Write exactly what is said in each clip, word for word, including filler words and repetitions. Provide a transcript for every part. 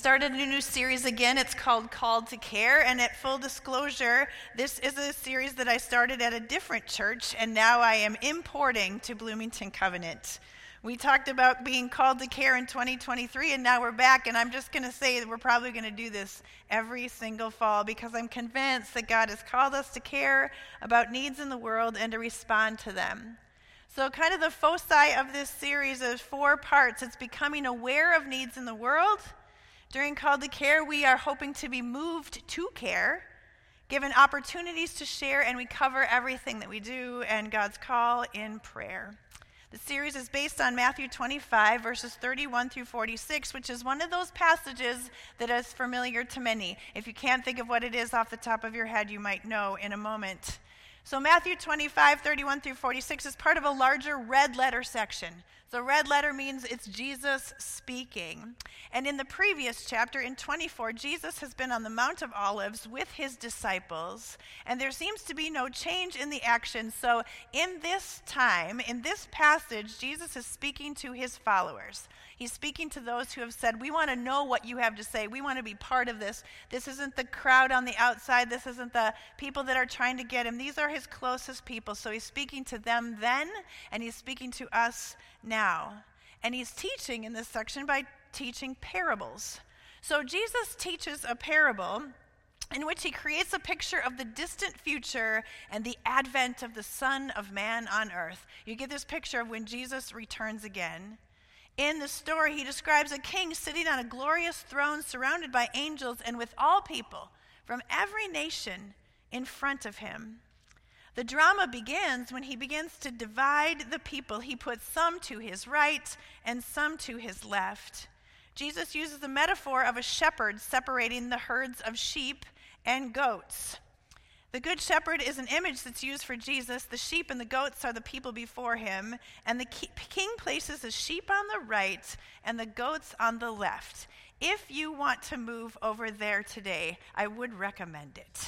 started a new series again. It's called Called to Care. And at full disclosure, this is a series that I started at a different church, and now I am importing to Bloomington Covenant. We talked about being called to care in twenty twenty-three, and now we're back. And I'm just going to say that we're probably going to do this every single fall because I'm convinced that God has called us to care about needs in the world and to respond to them. So kind of the foci of this series is four parts. It's becoming aware of needs in the world. During Called to Care, we are hoping to be moved to care, given opportunities to share, and we cover everything that we do and God's call in prayer. The series is based on Matthew twenty-five, verses thirty-one through forty-six, which is one of those passages that is familiar to many. If you can't think of what it is off the top of your head, you might know in a moment. So Matthew twenty-five, thirty-one through forty-six is part of a larger red letter section. So red letter means it's Jesus speaking. And in the previous chapter, in twenty-four, Jesus has been on the Mount of Olives with his disciples, and there seems to be no change in the action. So in this time, in this passage, Jesus is speaking to his followers. He's speaking to those who have said, we want to know what you have to say. We want to be part of this. This isn't the crowd on the outside. This isn't the people that are trying to get him. These are his closest people. So he's speaking to them then, and he's speaking to us now. And he's teaching in this section by teaching parables. So Jesus teaches a parable in which he creates a picture of the distant future and the advent of the Son of Man on earth. You get this picture of when Jesus returns again. In the story, he describes a king sitting on a glorious throne surrounded by angels and with all people from every nation in front of him. The drama begins when he begins to divide the people. He puts some to his right and some to his left. Jesus uses the metaphor of a shepherd separating the herds of sheep and goats. The good shepherd is an image that's used for Jesus. The sheep and the goats are the people before him. And the king places the sheep on the right and the goats on the left. If you want to move over there today, I would recommend it.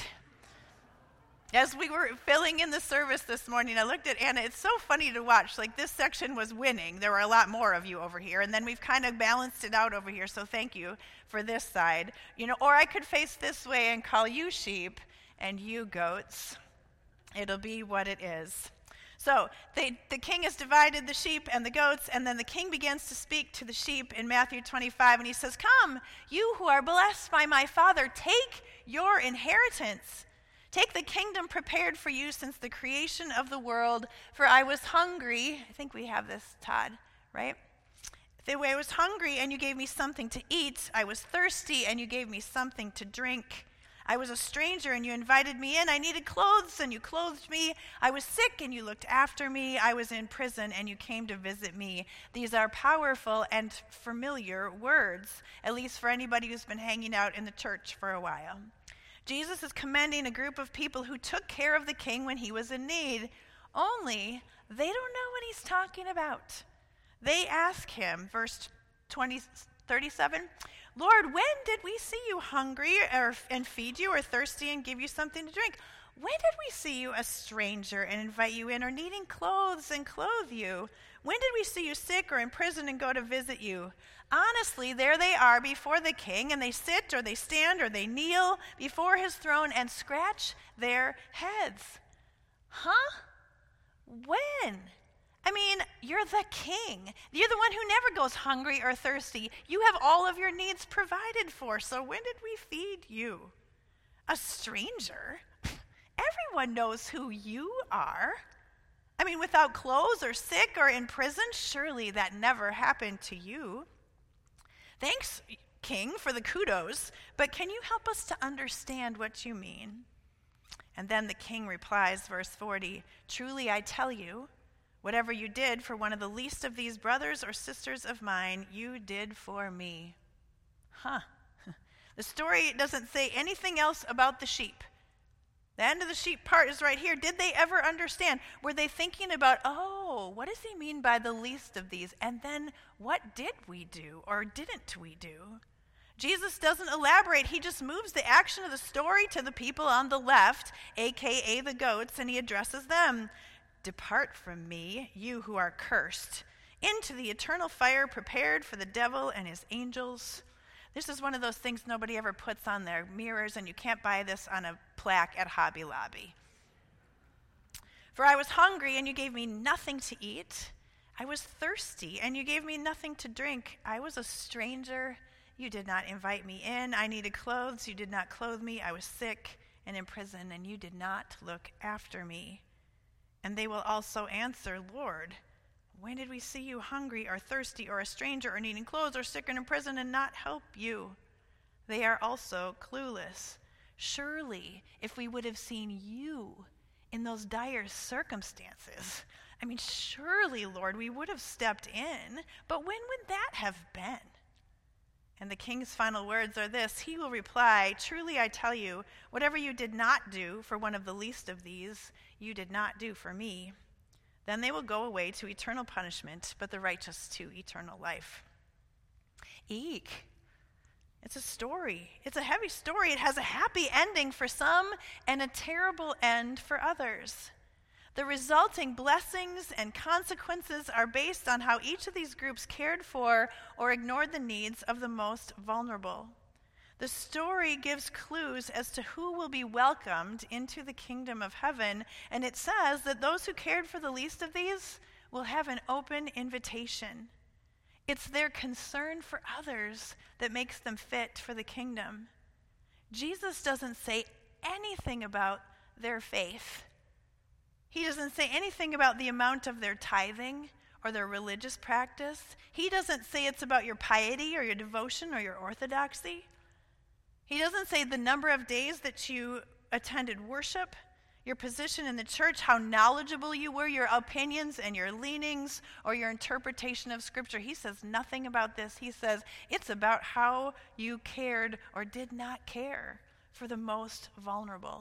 As we were filling in the service this morning, I looked at Anna. It's so funny to watch. Like, this section was winning. There were a lot more of you over here. And then we've kind of balanced it out over here. So thank you for this side. You know, or I could face this way and call you sheep and you goats. It'll be what it is. So they, the king has divided the sheep and the goats, and then the king begins to speak to the sheep in Matthew twenty-five, and he says, "Come, you who are blessed by my Father, take your inheritance. Take the kingdom prepared for you since the creation of the world. For I was hungry." I think we have this, Todd, right? "The way I was hungry, and you gave me something to eat. I was thirsty, and you gave me something to drink. I was a stranger, and you invited me in. I needed clothes, and you clothed me. I was sick, and you looked after me. I was in prison, and you came to visit me." These are powerful and familiar words, at least for anybody who's been hanging out in the church for a while. Jesus is commending a group of people who took care of the king when he was in need, only they don't know what he's talking about. They ask him, verse twenty, thirty-seven, "Lord, when did we see you hungry or, and feed you, or thirsty and give you something to drink? When did we see you a stranger and invite you in, or needing clothes and clothe you? When did we see you sick or in prison and go to visit you?" Honestly, there they are before the king, and they sit or they stand or they kneel before his throne and scratch their heads. Huh? When? I mean, you're the king. You're the one who never goes hungry or thirsty. You have all of your needs provided for. So when did we feed you? A stranger? Everyone knows who you are. I mean, without clothes or sick or in prison, surely that never happened to you. Thanks, King, for the kudos, but can you help us to understand what you mean? And then the king replies, verse forty, "Truly I tell you, whatever you did for one of the least of these brothers or sisters of mine, you did for me." Huh. The story doesn't say anything else about the sheep. The end of the sheep part is right here. Did they ever understand? Were they thinking about, oh, what does he mean by the least of these? And then what did we do or didn't we do? Jesus doesn't elaborate. He just moves the action of the story to the people on the left, a k a the goats, and he addresses them. "Depart from me, you who are cursed, into the eternal fire prepared for the devil and his angels." This is one of those things nobody ever puts on their mirrors, and you can't buy this on a plaque at Hobby Lobby. For I was hungry, and you gave me nothing to eat. I was thirsty, and you gave me nothing to drink. I was a stranger. You did not invite me in. I needed clothes. You did not clothe me. I was sick and in prison, and you did not look after me. And they will also answer, Lord, when did we see you hungry or thirsty or a stranger or needing clothes or sick and in prison and not help you? They are also clueless. Surely, if we would have seen you in those dire circumstances, I mean, surely, Lord, we would have stepped in, but when would that have been? And the king's final words are this. He will reply, truly I tell you, whatever you did not do for one of the least of these, you did not do for me. Then they will go away to eternal punishment, but the righteous to eternal life. Eek. It's a story. It's a heavy story. It has a happy ending for some and a terrible end for others. The resulting blessings and consequences are based on how each of these groups cared for or ignored the needs of the most vulnerable. The story gives clues as to who will be welcomed into the kingdom of heaven, and it says that those who cared for the least of these will have an open invitation. It's their concern for others that makes them fit for the kingdom. Jesus doesn't say anything about their faith. He doesn't say anything about the amount of their tithing or their religious practice. He doesn't say it's about your piety or your devotion or your orthodoxy. He doesn't say the number of days that you attended worship, your position in the church, how knowledgeable you were, your opinions and your leanings, or your interpretation of Scripture. He says nothing about this. He says it's about how you cared or did not care for the most vulnerable.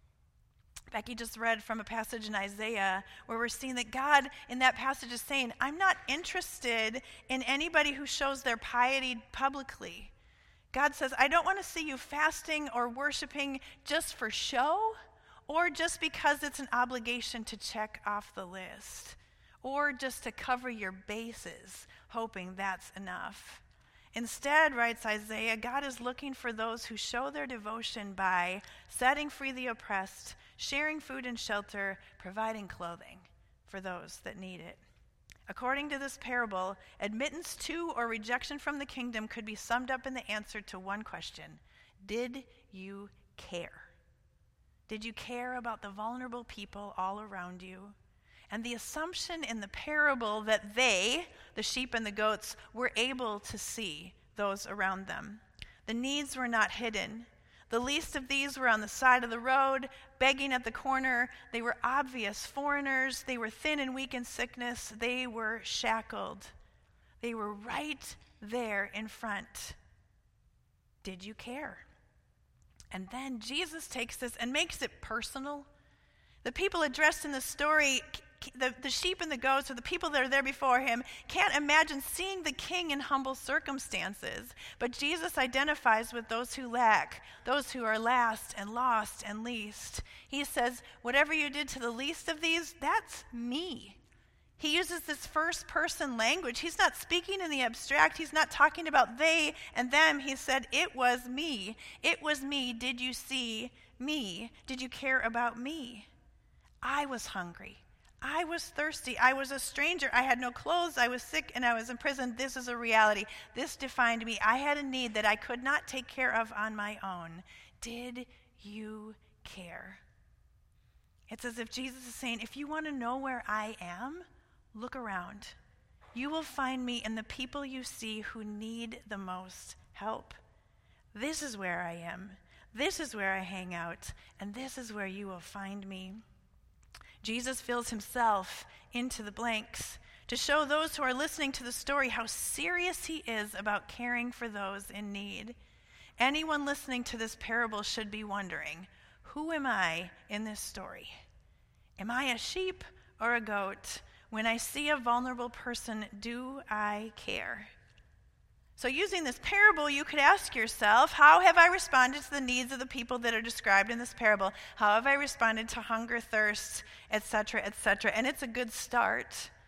Becky just read from a passage in Isaiah where we're seeing that God in that passage is saying, I'm not interested in anybody who shows their piety publicly. God says, I don't want to see you fasting or worshiping just for show or just because it's an obligation to check off the list or just to cover your bases, hoping that's enough. Instead, writes Isaiah, God is looking for those who show their devotion by setting free the oppressed, sharing food and shelter, providing clothing for those that need it. According to this parable, admittance to or rejection from the kingdom could be summed up in the answer to one question. Did you care? Did you care about the vulnerable people all around you? And the assumption in the parable that they, the sheep and the goats, were able to see those around them. The needs were not hidden. The least of these were on the side of the road, begging at the corner. They were obvious foreigners. They were thin and weak in sickness. They were shackled. They were right there in front. Did you care? And then Jesus takes this and makes it personal. The people addressed in the story, the, the sheep and the goats, or the people that are there before him, can't imagine seeing the king in humble circumstances. But Jesus identifies with those who lack, those who are last and lost and least. He says, whatever you did to the least of these, that's me. He uses this first person language. He's not speaking in the abstract. He's not talking about they and them. He said, it was me. It was me. Did you see me? Did you care about me? I was hungry. I was thirsty. I was a stranger. I had no clothes. I was sick and I was in prison. This is a reality. This defined me. I had a need that I could not take care of on my own. Did you care? It's as if Jesus is saying, if you want to know where I am, look around. You will find me in the people you see who need the most help. This is where I am. This is where I hang out. And this is where you will find me. Jesus fills himself into the blanks to show those who are listening to the story how serious he is about caring for those in need. Anyone listening to this parable should be wondering, who am I in this story? Am I a sheep or a goat? When I see a vulnerable person, do I care? So using this parable, you could ask yourself, how have I responded to the needs of the people that are described in this parable? How have I responded to hunger, thirst, et cetera, et cetera? And it's a good start.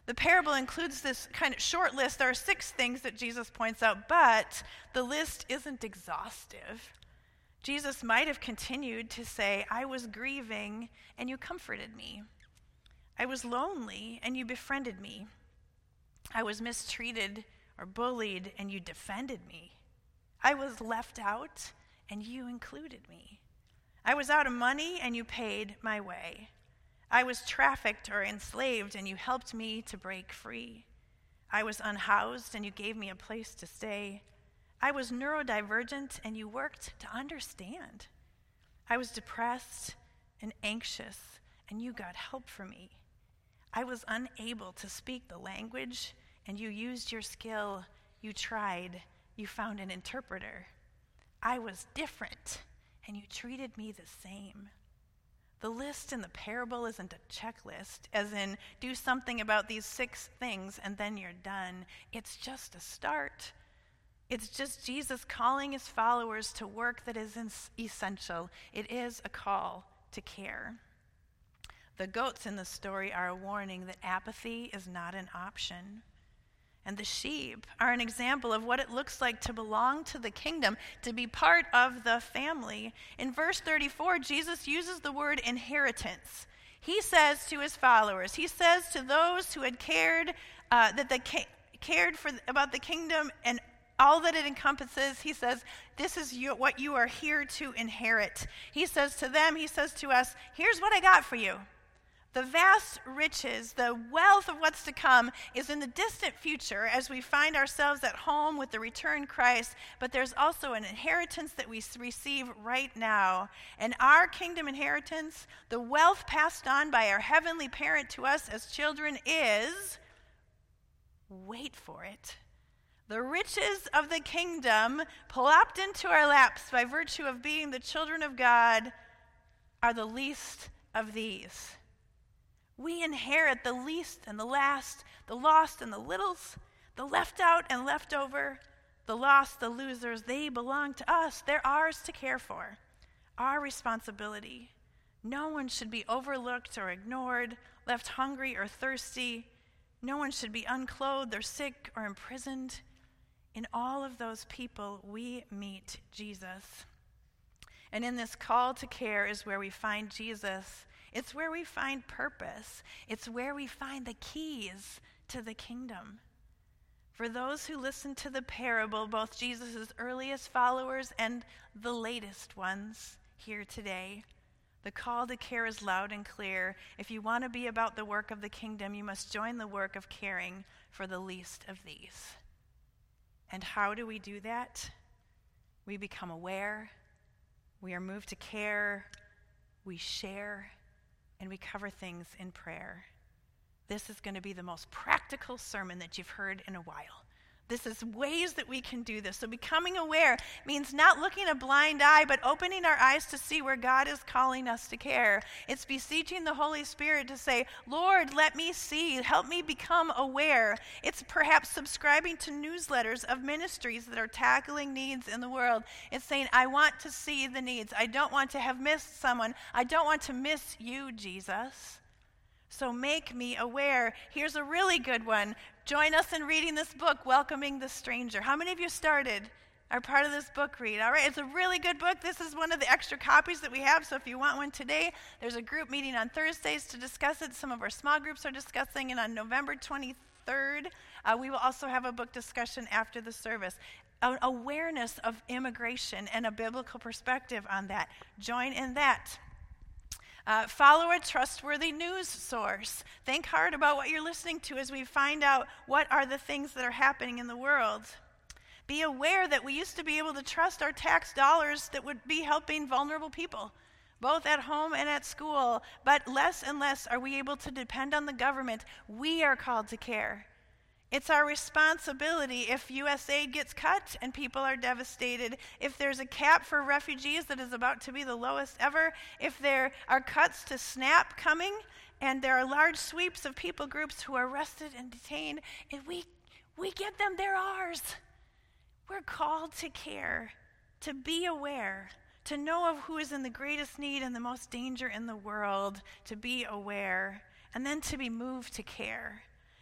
The parable includes this kind of short list. There are six things that Jesus points out, but the list isn't exhaustive. Jesus might have continued to say, I was grieving and you comforted me. I was lonely and you befriended me. I was mistreated or bullied and you defended me. I was left out and you included me. I was out of money and you paid my way. I was trafficked or enslaved and you helped me to break free. I was unhoused and you gave me a place to stay. I was neurodivergent and you worked to understand. I was depressed and anxious and you got help for me. I was unable to speak the language and you used your skill. You tried. You found an interpreter. I was different and you treated me the same. The list in the parable isn't a checklist, as in do something about these six things and then you're done. It's just a start. It's just Jesus calling his followers to work that is essential. It is a call to care. The goats in the story are a warning that apathy is not an option. And the sheep are an example of what it looks like to belong to the kingdom, to be part of the family. In verse thirty-four, Jesus uses the word inheritance. He says to his followers, he says to those who had cared uh, that they ca- cared for about the kingdom and all that it encompasses, he says, this is you, what you are here to inherit. He says to them, he says to us, here's what I got for you. The vast riches, the wealth of what's to come is in the distant future as we find ourselves at home with the returned Christ, but there's also an inheritance that we receive right now. And our kingdom inheritance, the wealth passed on by our heavenly parent to us as children is, wait for it, the riches of the kingdom plopped into our laps by virtue of being the children of God are the least of these. We inherit the least and the last, the lost and the littles, the left out and left over, the lost, the losers. They belong to us. They're ours to care for, our responsibility. No one should be overlooked or ignored, left hungry or thirsty. No one should be unclothed or sick or imprisoned. In all of those people, we meet Jesus. And in this call to care is where we find Jesus. It's where we find purpose. It's where we find the keys to the kingdom. For those who listen to the parable, both Jesus' earliest followers and the latest ones here today, the call to care is loud and clear. If you want to be about the work of the kingdom, you must join the work of caring for the least of these. And how do we do that? We become aware, we are moved to care, we share, and we cover things in prayer. This is going to be the most practical sermon that you've heard in a while. This is ways that we can do this. So becoming aware means not looking a blind eye, but opening our eyes to see where God is calling us to care. It's beseeching the Holy Spirit to say, Lord, let me see. Help me become aware. It's perhaps subscribing to newsletters of ministries that are tackling needs in the world. It's saying, I want to see the needs. I don't want to have missed someone. I don't want to miss you, Jesus. So make me aware. Here's a really good one. Join us in reading this book, Welcoming the Stranger. How many of you started, are part of this book read? All right, it's a really good book. This is one of the extra copies that we have, so if you want one today, there's a group meeting on Thursdays to discuss it. Some of our small groups are discussing it on November twenty-third. Uh, we will also have a book discussion after the service. An awareness of immigration and a biblical perspective on that. Join in that. Uh, follow a trustworthy news source. Think hard about what you're listening to as we find out what are the things that are happening in the world. Be aware that we used to be able to trust our tax dollars that would be helping vulnerable people, both at home and at school, but less and less are we able to depend on the government. We are called to care. It's our responsibility if U S aid gets cut and people are devastated, if there's a cap for refugees that is about to be the lowest ever, if there are cuts to SNAP coming and there are large sweeps of people groups who are arrested and detained, and we, we get them, they're ours. We're called to care, to be aware, to know of who is in the greatest need and the most danger in the world, to be aware, and then to be moved to care.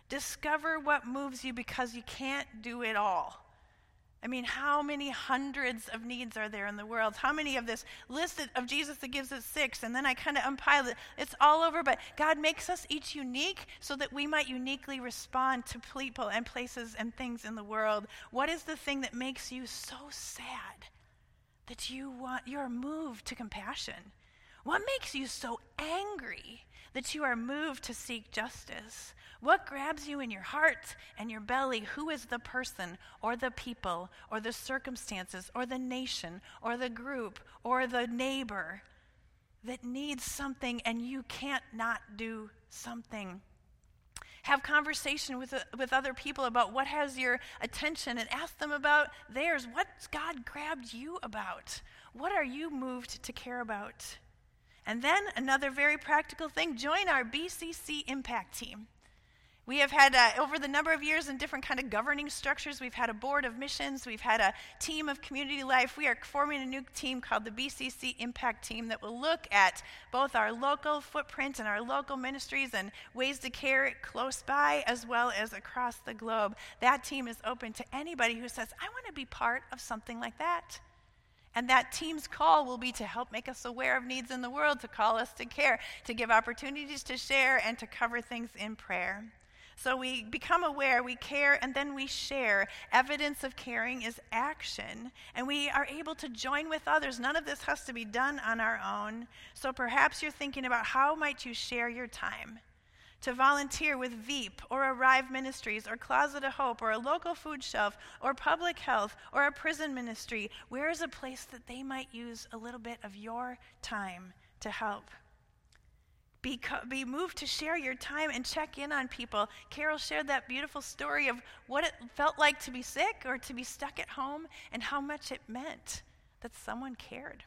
Discover what moves you because you can't do it all. I mean, how many hundreds of needs are there in the world? How many of this list of Jesus that gives us six, and then I kind of umpile it. It's all over, but God makes us each unique so that we might uniquely respond to people and places and things in the world. What is the thing that makes you so sad that you want, you're moved to compassion? What makes you so angry that you are moved to seek justice? What grabs you in your heart and your belly? Who is the person or the people or the circumstances or the nation or the group or the neighbor that needs something and you can't not do something? Have conversation with, uh, with other people about what has your attention and ask them about theirs. What's God grabbed you about? What are you moved to care about? And then another very practical thing, join our B C C Impact Team. We have had, uh, over the number of years in different kind of governing structures, we've had a board of missions, we've had a team of community life. We are forming a new team called the B C C Impact Team that will look at both our local footprint and our local ministries and ways to care close by as well as across the globe. That team is open to anybody who says, I want to be part of something like that. And that team's call will be to help make us aware of needs in the world, to call us to care, to give opportunities to share, and to cover things in prayer. So we become aware, we care, and then we share. Evidence of caring is action, and we are able to join with others. None of this has to be done on our own. So perhaps you're thinking about how might you share your time to volunteer with Veep or Arrive Ministries or Closet of Hope or a local food shelf or public health or a prison ministry. Where is a place that they might use a little bit of your time to help? Be, co- be moved to share your time and check in on people. Carol shared that beautiful story of what it felt like to be sick or to be stuck at home and how much it meant that someone cared.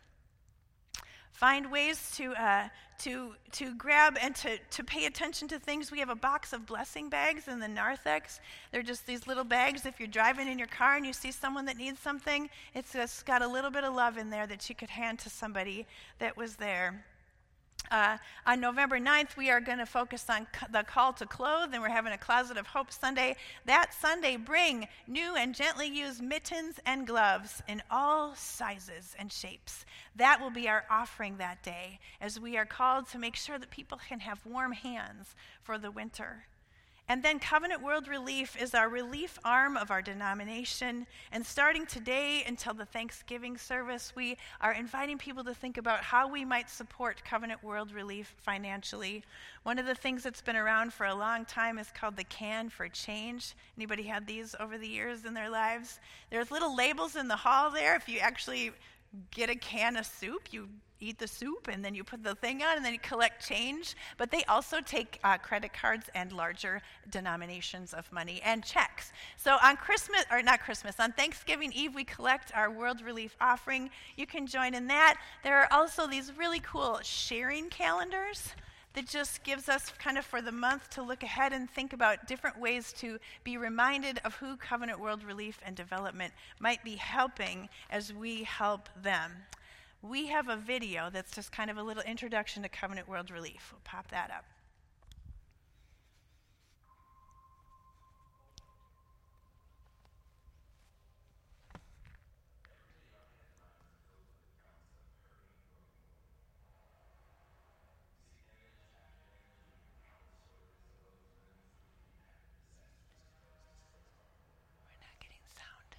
Find ways to uh, to to grab and to, to pay attention to things. We have a box of blessing bags in the narthex. They're just these little bags. If you're driving in your car and you see someone that needs something, it's just got a little bit of love in there that you could hand to somebody that was there. Uh, on November ninth, we are going to focus on c- the call to clothe, and we're having a Closet of Hope Sunday. That Sunday, bring new and gently used mittens and gloves in all sizes and shapes. That will be our offering that day, as we are called to make sure that people can have warm hands for the winter. And then Covenant World Relief is our relief arm of our denomination. And starting today until the Thanksgiving service, we are inviting people to think about how we might support Covenant World Relief financially. One of the things that's been around for a long time is called the Can for Change. Anybody had these over the years in their lives? There's little labels in the hall there. If you actually get a can of soup, you eat the soup, and then you put the thing on, and then you collect change. But they also take uh, credit cards and larger denominations of money and checks. So on Christmas, or not Christmas, on Thanksgiving Eve, we collect our World Relief offering. You can join in that. There are also these really cool sharing calendars that just gives us kind of for the month to look ahead and think about different ways to be reminded of who Covenant World Relief and Development might be helping as we help them. We have a video that's just kind of a little introduction to Covenant World Relief. We'll pop that up. We're not getting sound.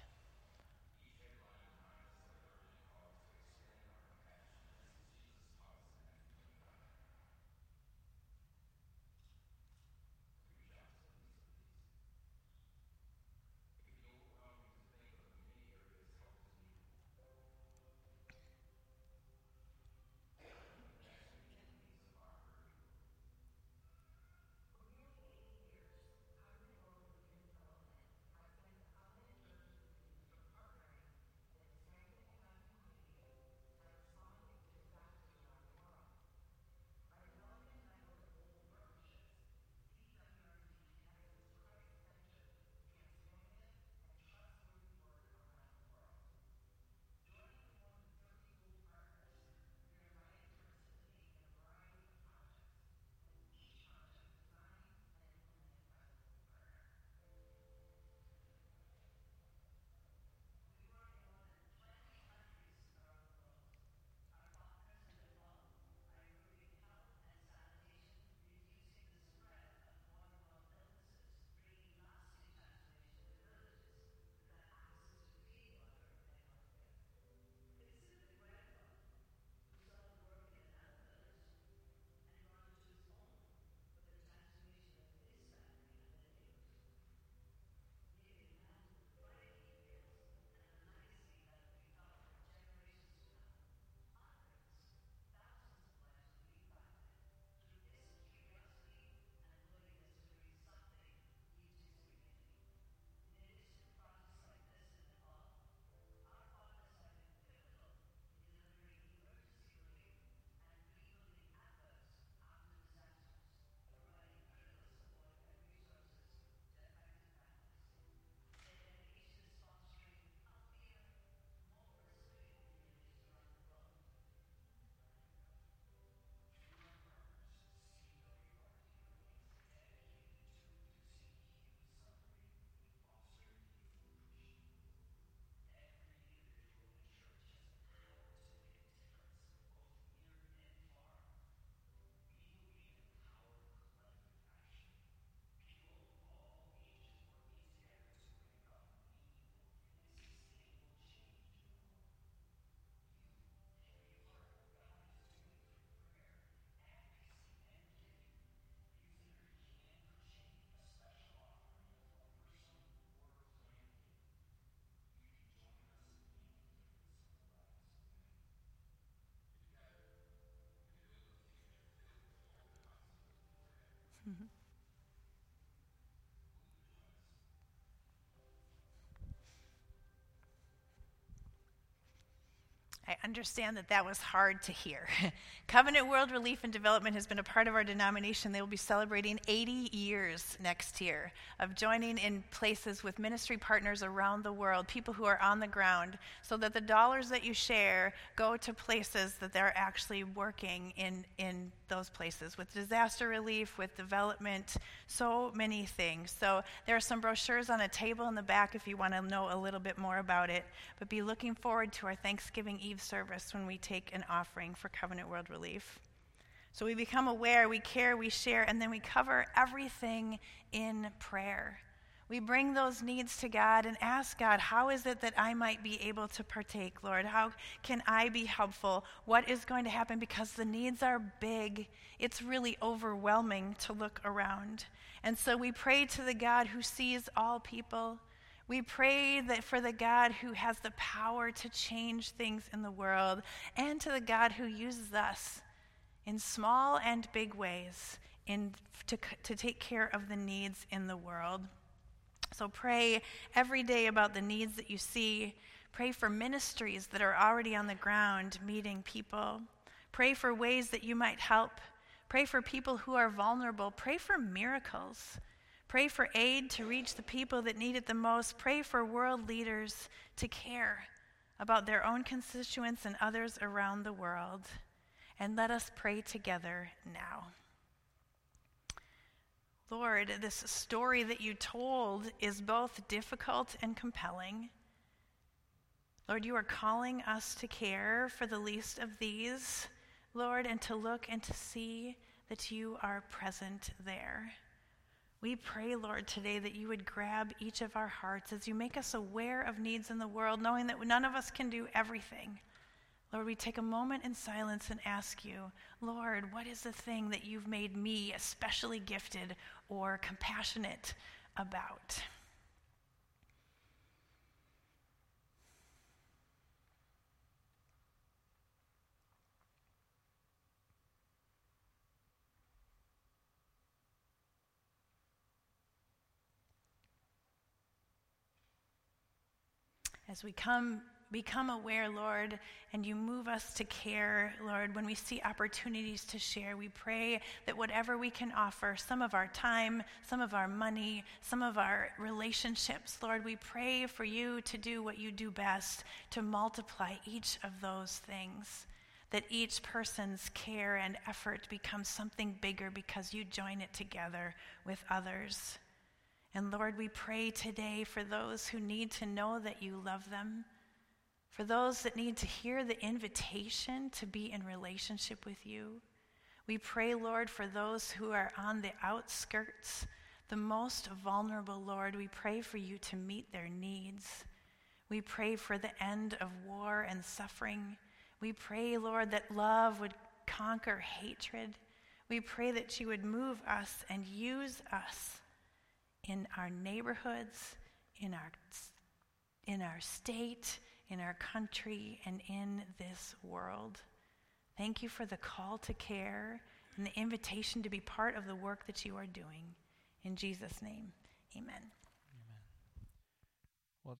Mm-hmm. I understand that that was hard to hear. Covenant World Relief and Development has been a part of our denomination. They will be celebrating eighty years next year of joining in places with ministry partners around the world, people who are on the ground, so that the dollars that you share go to places that they're actually working in, in those places, with disaster relief, with development, so many things. So there are some brochures on a table in the back if you want to know a little bit more about it. But be looking forward to our Thanksgiving Eve service when we take an offering for Covenant World Relief. So we become aware, we care, we share, and then we cover everything in prayer. We bring those needs to God and ask God, how is it that I might be able to partake, Lord? How can I be helpful? What is going to happen? Because the needs are big. It's really overwhelming to look around. And so we pray to the God who sees all people. We pray that for the God who has the power to change things in the world, and to the God who uses us in small and big ways in, to, to take care of the needs in the world. So pray every day about the needs that you see. Pray for ministries that are already on the ground meeting people. Pray for ways that you might help. Pray for people who are vulnerable. Pray for miracles. Pray for aid to reach the people that need it the most. Pray for world leaders to care about their own constituents and others around the world. And let us pray together now. Lord, this story that you told is both difficult and compelling. Lord, you are calling us to care for the least of these, Lord, and to look and to see that you are present there. We pray, Lord, today that you would grab each of our hearts as you make us aware of needs in the world, knowing that none of us can do everything. Lord, we take a moment in silence and ask you, Lord, what is the thing that you've made me especially gifted or compassionate about? As we come, become aware, Lord, and you move us to care, Lord, when we see opportunities to share, we pray that whatever we can offer, some of our time, some of our money, some of our relationships, Lord, we pray for you to do what you do best, to multiply each of those things, that each person's care and effort becomes something bigger because you join it together with others. And Lord, we pray today for those who need to know that you love them, for those that need to hear the invitation to be in relationship with you. We pray, Lord, for those who are on the outskirts, the most vulnerable, Lord. We pray for you to meet their needs. We pray for the end of war and suffering. We pray, Lord, that love would conquer hatred. We pray that you would move us and use us in our neighborhoods, in our, in our state, in our country, and in this world. Thank you for the call to care and the invitation to be part of the work that you are doing. In Jesus' name, amen.